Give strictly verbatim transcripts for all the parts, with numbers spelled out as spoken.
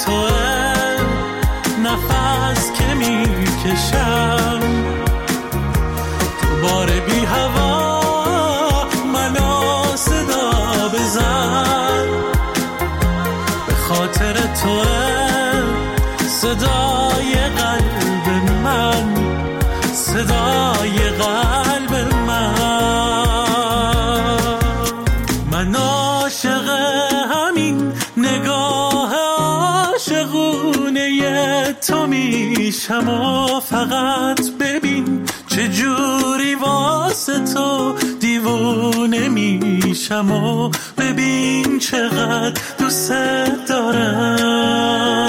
توه نفس که میکشم تو بار بی هوا منو صدا بزن به خاطر توه صدای قلب من صدای قلب من من عاشق همین نگاه عاشقونه تو میشم و فقط ببین چجوری واسه تو دیوونه میشم و ببین چقدر دوست دارم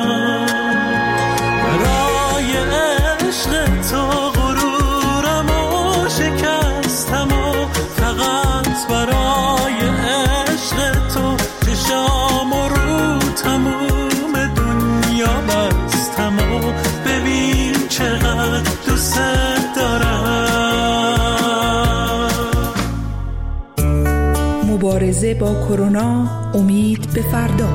برای عشق تو غرورم و شکستم و فقط برای عشق تو چشام و رو تموم دنیا بستم و ببین چقدر دوست مبارزه با کرونا، امید به فردا.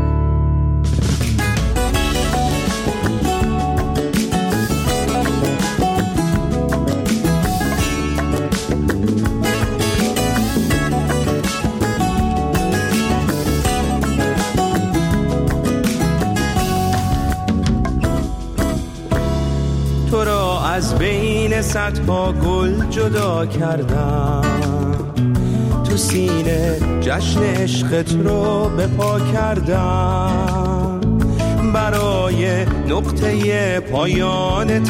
تو را از بین صدها گل جدا کردم، تو سینه جشن عشقت رو به پا کردم، برای نقطه پایان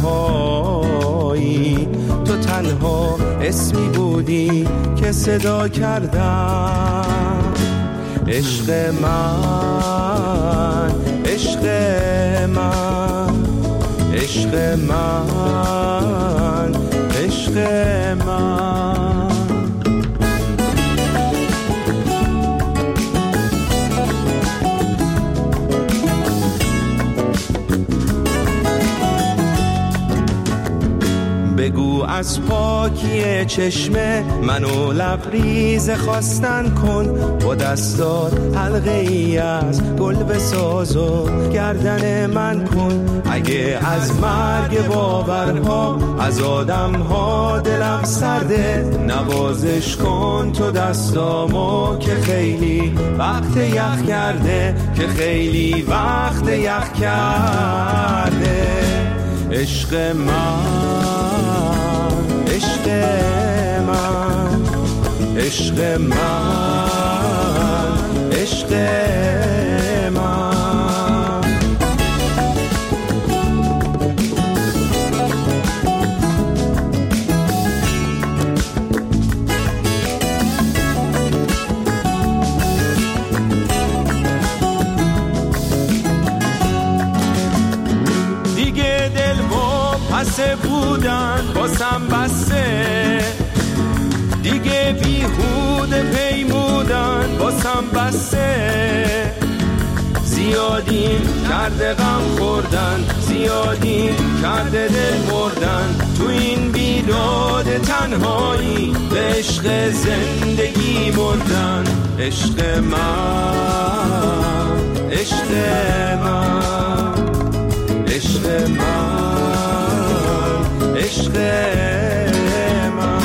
تنهایی تو تنها اسمی بودی که صدا کردم. عشق من، عشق من، عشق من، عشق من. بگو از پاکی چشمه منو لبریز خواستن کن، با دستات حلقه ای از گل بساز و گردن من کن. اگه از مرگ باورها از آدمها دلم سرده، نوازش کن تو دستامو که خیلی وقت یخ کرده، که خیلی وقت یخ کرده. عشق من، عشق من، عشق من، عشق من. دیگه دل و پسه بودن باسم بسه، دیگه بیهوده پیمودن باسم بسه. زیادی کرده غم خوردن، زیادی کرده دل مردن، تو این بیداد تنهایی به عشق زندگی مردن. عشق من، عشق من، عشق من، عشق من.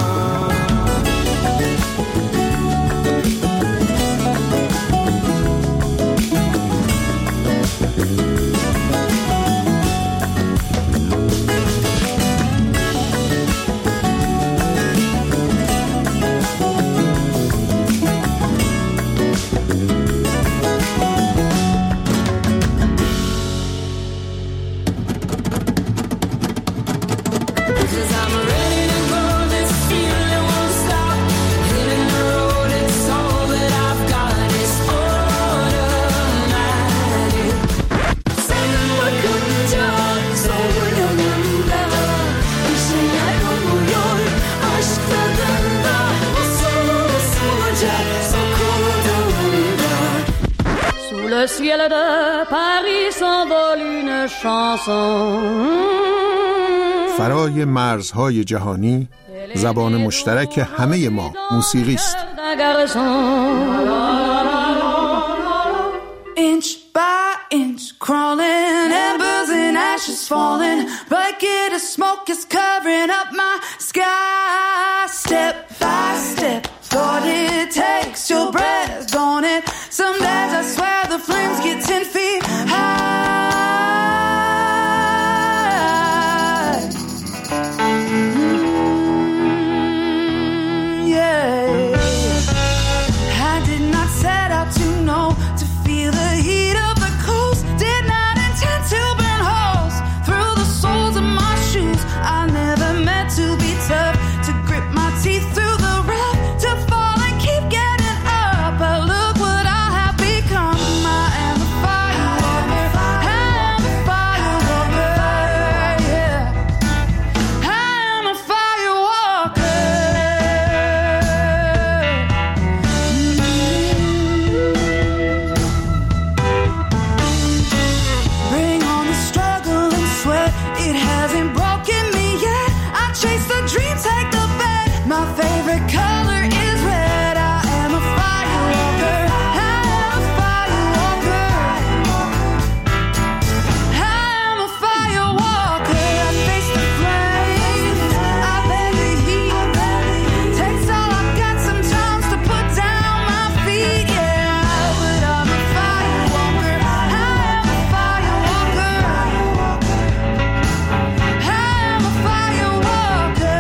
Le ciel de Paris s'envole une chanson. فرای مرزهای جهانی، زبان مشترک همه ما موسیقی است. Inch by ashes falling, bucket of smoke is covering up my sky. Step by step, thought it takes your breath, don't it? Some days I swear the flames get ten feet high. Mm, yeah, I did not set out to know, to feel the heat of the coast. Did not intend to burn holes through the soles of my shoes. I never meant to be tough, to grip my teeth through the rough, to fall and keep getting up. But look what I have become. I am a fire walker. I am a fire walker. Yeah, I am a fire walker. Bring on the struggle and sweat. It hasn't broken me yet. I chase the dream, take the bet. My favorite color is red. I am a fire walker. I am a fire walker. I am a fire walker. I face the flames. I bear the heat. Takes all I've got sometimes to put down my feet. Yeah, but I'm a fire walker. I am a fire walker. I am a fire walker.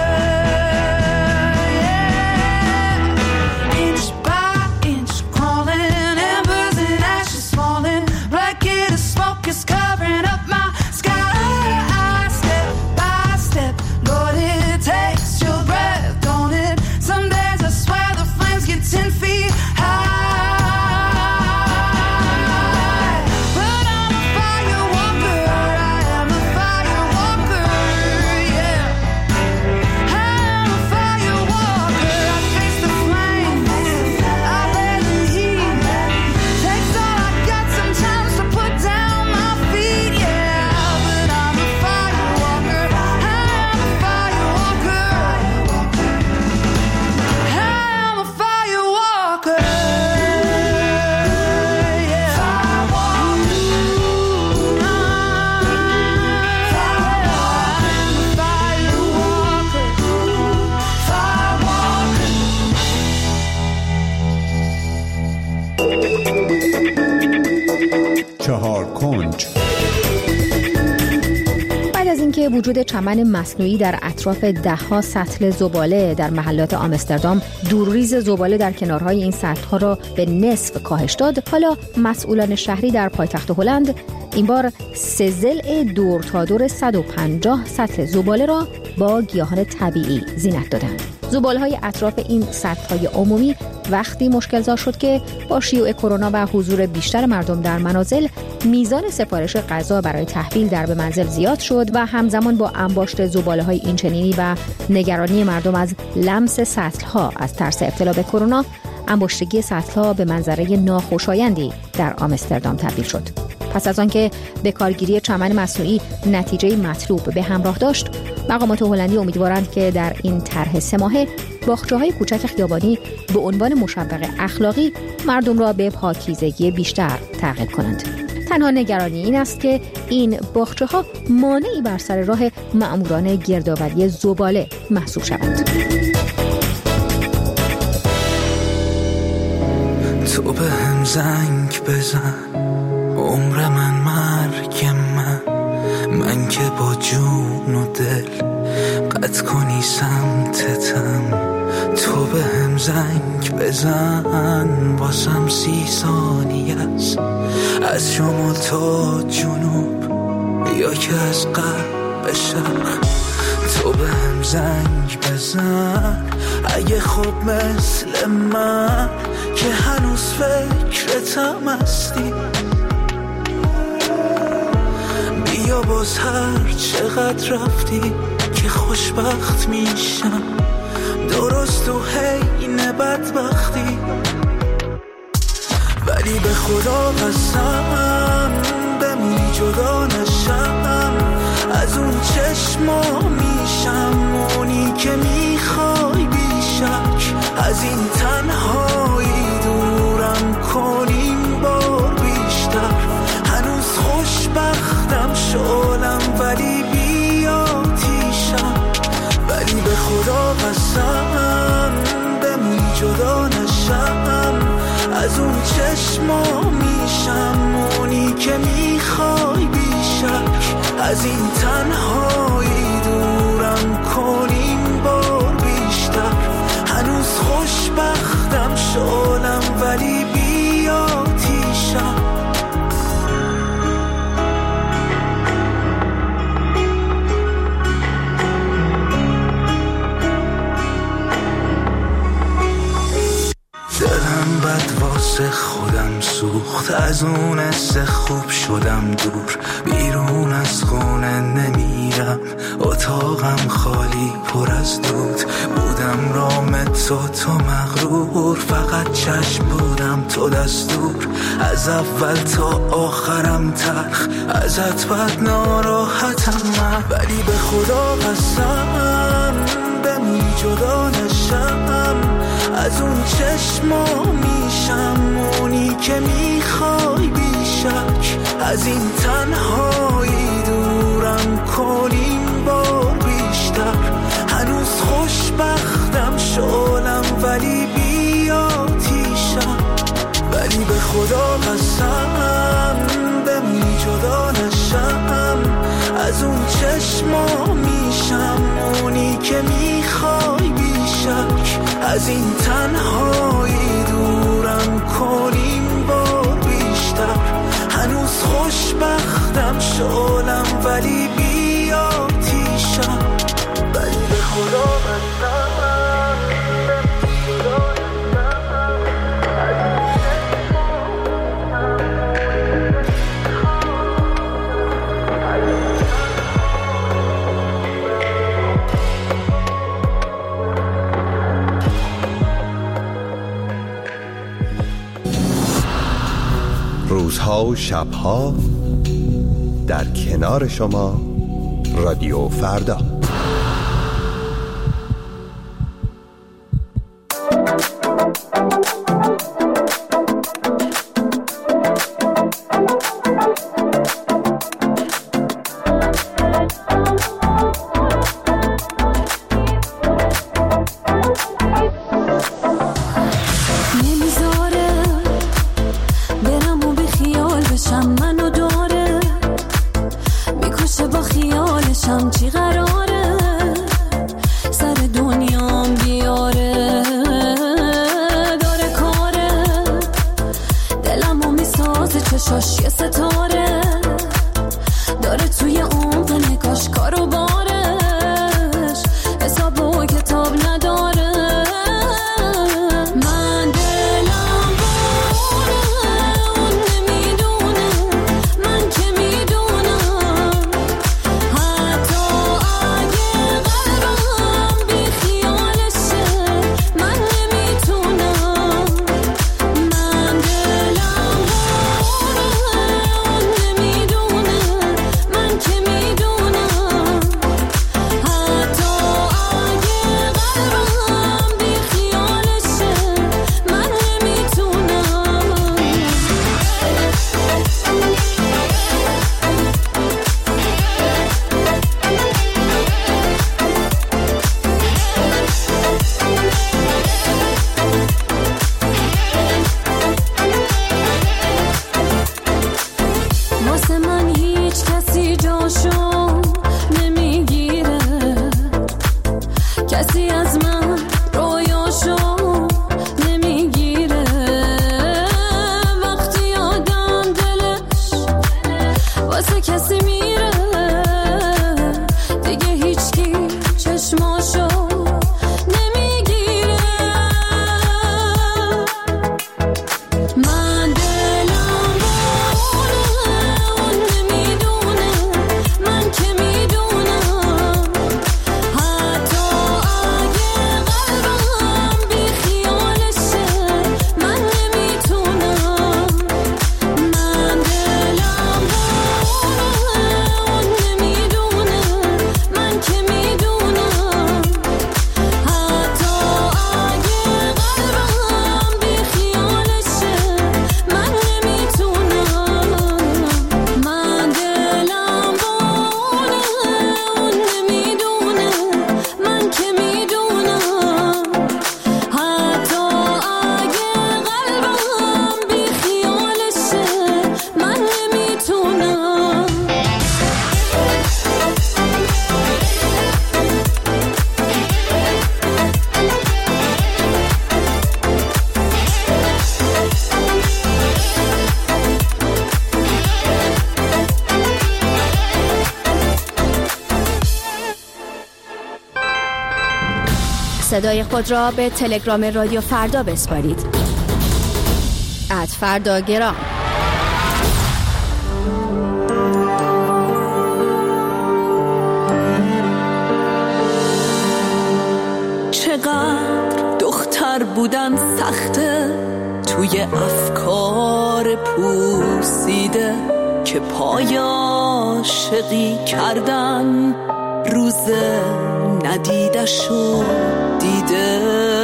Yeah, inch by inch crawling, embers and ashes falling, blanket of smoke is covering up my sky. Step by step, Lord, it takes your breath, don't it? Some days I swear the flames get ten feet high. But I'm a fire walker. I am a fire walker. Yeah, I am a fire walker. I face the flames. I bear the heat. Takes all I got sometimes to put down my feet. Yeah, but I'm a fire walker. I am a fire walker. I am a fire walker. Yeah, fire walker. I'm a fire walker. Fire walker. چهار کنج. بعد از اینکه وجود چمن مصنوعی در اطراف ده‌ها سطل زباله در محلات آمستردام دورریز زباله در کنارهای این سطل‌ها را به نصف کاهش داد، حالا مسئولان شهری در پایتخت هلند این بار سه ضلع دور تا دور صد و پنجاه سطل زباله را با گیاهان طبیعی زینت دادند. زباله‌های اطراف این سطل‌های عمومی وقتی مشکل‌زا شد که با شیوع کرونا و حضور بیشتر مردم در منازل، میزان سفارش غذا برای تحویل در به منزل زیاد شد و همزمان با انباشت زباله‌های اینچنینی و نگرانی مردم از لمس سطل‌ها از ترس ابتلا به کرونا، انباشتگی سطل‌ها به منظره ناخوشایندی در آمستردام تبدیل شد. پس از آنکه به کارگیری چمن مصنوعی نتیجه مطلوب به همراه داشت، مقامات هلندی امیدوارند که در این طرح سه ماهه باغچه‌های کوچک خیابانی به عنوان مشوق اخلاقی مردم را به پاکیزگی بیشتر ترغیب کنند. تنها نگرانی این است که این باغچه‌ها مانعی بر سر راه مأموران گردآوری زباله محسوب شوند. تو به هم زنگ بزن، عمر من مرگ من، من که با جون و دل قطع کنی سمتتم. تو به هم زنگ بزن، باسم سی ثانیه است، از شمال تا جنوب یا که از غرب به شرق. تو به هم زنگ بزن اگه خوب مثل من که هنوز فکرتم هستی. بیا باز هر چقدر رفتی که خوشبخت میشم، درست و حین بدبختی. ولی به خدا قسم بمونی جدا نشم از اون چشما، میشم اونی که میخوای بیشک. از این تنهایی دورم کنیم بار بیشتر، هنوز خوشبختم شد چشما میشم اونی که میخوای بیشک، از این تنهایی دورم کنیم بار بیشتر. هنوز خوشبختم شلم ولی بی آتیشم. دلم بد واسه خودم سوخت، از اون حس خوب شدم دور. بیرون از خونه نمیرم، اتاقم خالی پر از دود. بودم رام تو تو مغرور، فقط چشم بودم تو دستور. از اول تا آخرم تلخ، ازت بد ناراحتم من. ولی به خدا قسم بمونی جدا نشم، از اون چشما میشم اونی که میخوای بیشک. از این تنهایی دورم کنیم بار بیشتر. هنوز خوشبختم شلم ولی بی آتیشم. ولی به خدا قسم بمونی جدا نشم، از اون چشما میشم اونی که میخوای بیشک. از این تنهایی دورم کنیم بار بیشتر. هنوز خوشبختم شلم ولی بی آتیشم. ولی به خدا قسم روزها و شبها در کنار شما رادیو فردا. منو داره میکشه با خیالشم چی قراره. صدای خود را به تلگرام رادیو فردا بسپارید. ات فرداگرام. چقدر دختر بودن سخته، توی افکار پوسیده که پای عاشقی کردن روز ندیدشو دیده.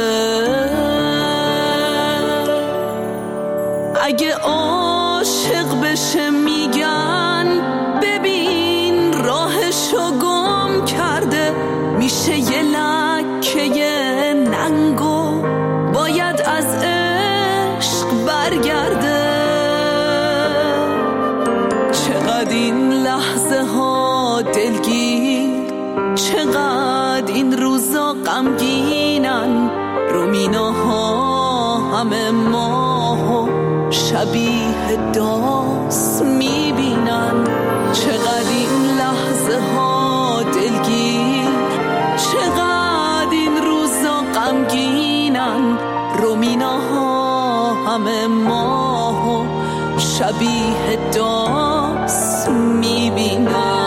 اگه عاشق بشه میگن ببین راهشو گم کرده، میشه یه لکه ننگو باید از عشق برگرده. چقدر این لحظه ها دلگیر، چقدر این روزا غمگینن، رومیناها همه ماهو شبیه داس میبینن. چقدر این لحظه ها دلگیر، چقدر این روزا غمگینن، رومیناها همه ماهو شبیه داس میبینن.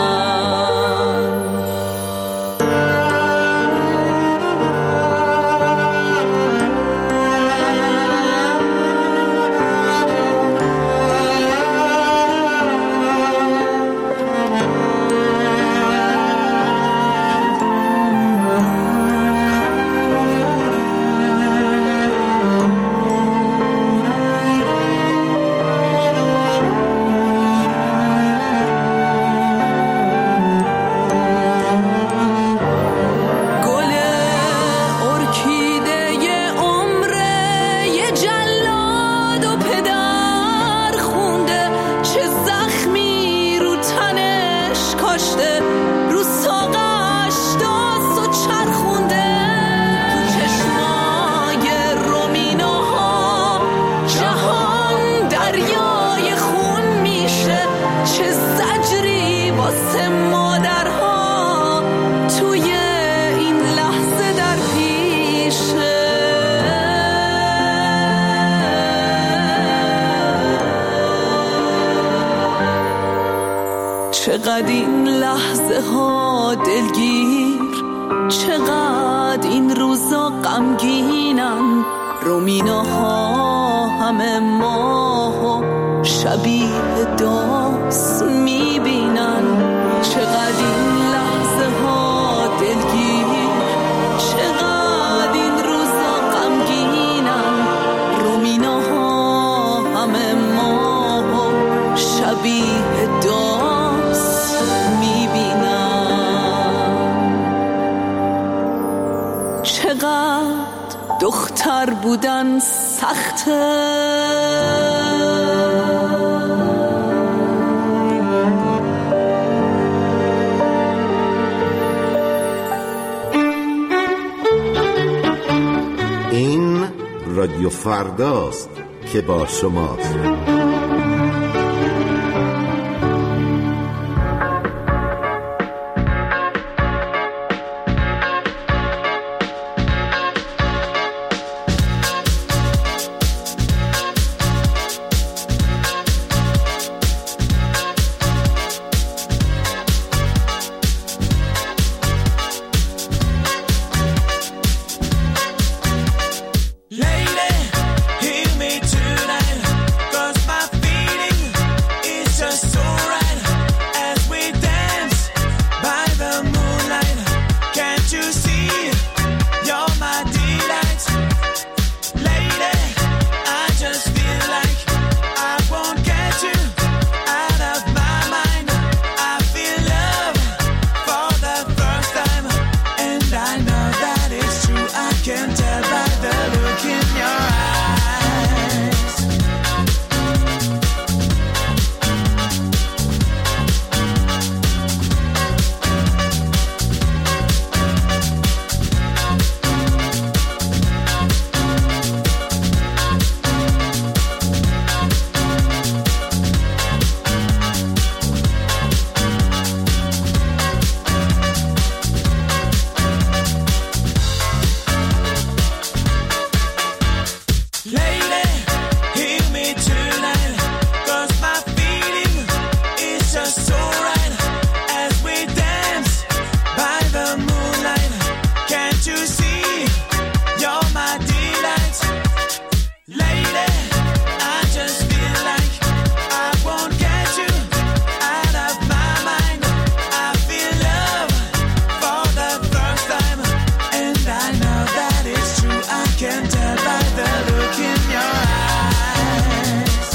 چقدر این لحظه ها دلگیر، چقدر این روزا غمگینن، رومیناها همه ماهو شبیه داس میبینن. چقدر این لحظه ها دلگیر، چقدر این روزا غمگینن، رومیناها همه ماهو شبیه داس میبینن. چقدر دختر بودن سخته، این رادیو فرداست که با شماست. Lady, hear me tonight, 'cause my can tell by the look in your eyes.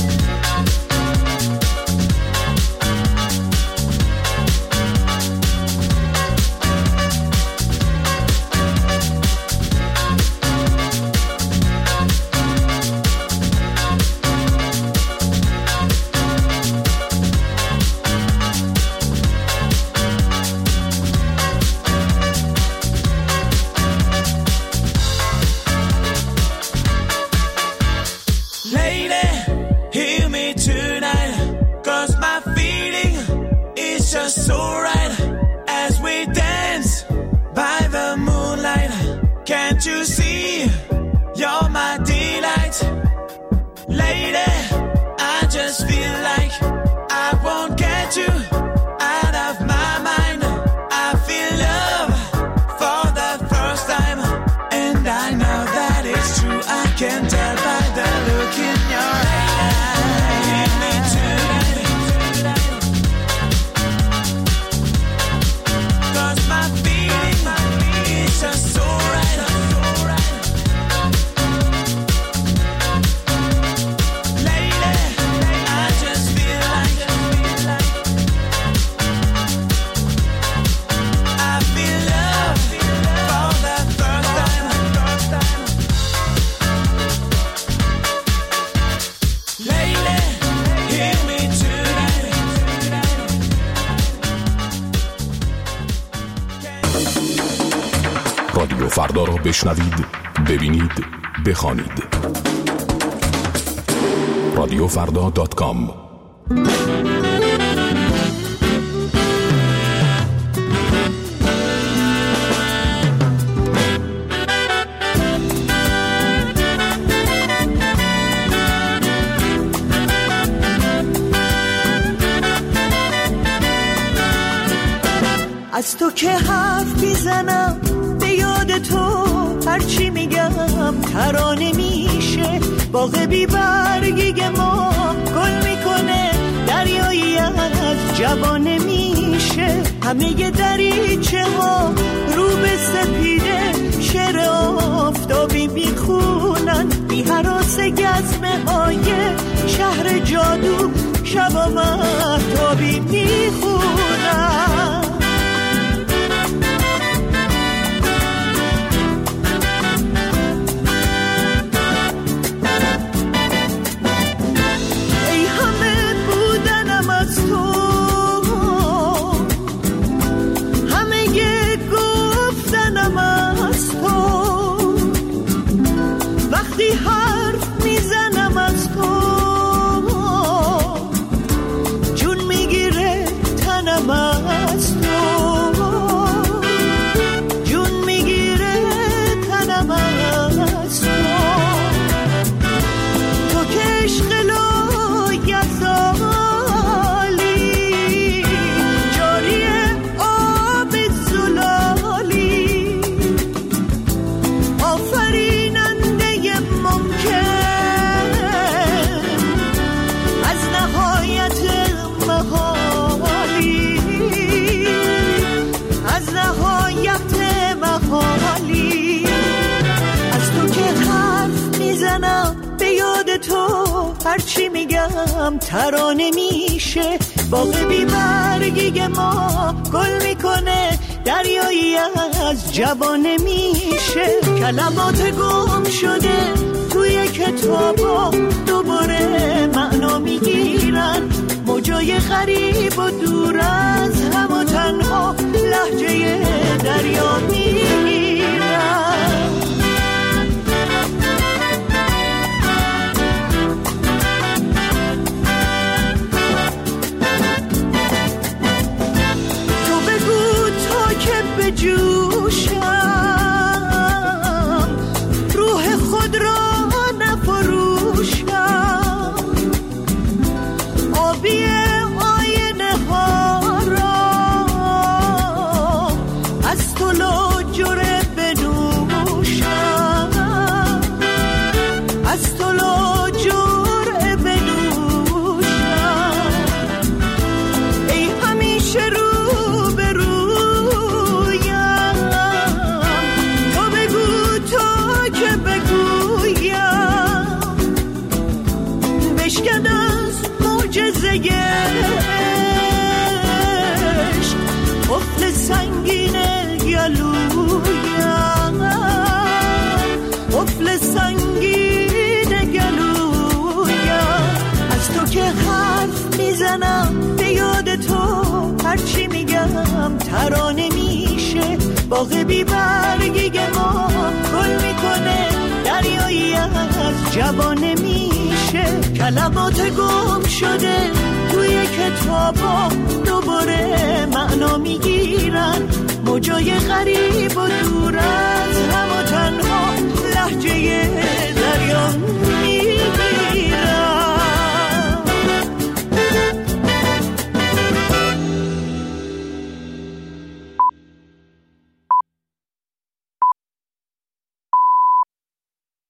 So right as we dance by the moonlight, can't you see you're my delight? Lady, I just feel like I won't get you out of my mind. I feel love for the first time, and I know that it's true. I can tell by the look in your eyes. Give me tonight. Just so right, so right. Lady, I just feel like I feel love for the first time. Lady, hear me tonight. رادیو فردا را بشنوید، ببینید، بخوانید. رادیو فردا دات کام. از تو که حرف میزنم به یاد تو، هرچی میگم ترانه میشه. باغ بی برگی ما گل میکنه، دریایی از جوانه میشه. همه دریچه ها رو به سپیده، شعر آفتابی میخونن. بی هراس گزمه های شهر جادو، شبا مهتابی میخونن. هرچی میگم ترانه میشه. باغ بی برگی ما گل میکنه، دریایی از جوانه میشه. کلمات گم شده توی کتابا دوباره معنا میگیرن. موجای غریب و دور از هم و تنها لهجه دریا میگیرن. جوشم روح خود را نفروشم، آبی آینه ها را از تو لو دل سنگین گلویم. از تو که حرف میزنم به یاد تو، هرچی میگم ترانه میشه. باغ بی برگی ما گل میکنه، دریایی از جوانه میشه. کلمات گم شده توی کتابا دوباره معنا میگیرن، موجای غریب و دور از هم و تنها لحجه